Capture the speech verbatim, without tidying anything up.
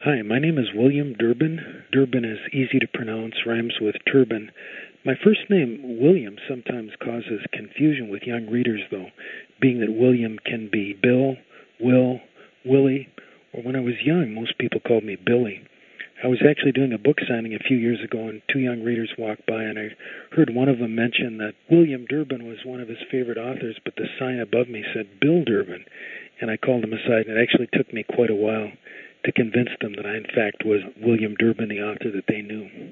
Hi, my name is William Durbin. Durbin is easy to pronounce, rhymes with turban. My first name, William, sometimes causes confusion with young readers, though, being that William can be Bill, Will, Willie, or when I was young, most people called me Billy. I was actually doing a book signing a few years ago, and two young readers walked by, and I heard one of them mention that William Durbin was one of his favorite authors, but the sign above me said Bill Durbin, and I called them aside, and it actually took me quite a while to convince them that I, in fact, was William Durbin, the author that they knew.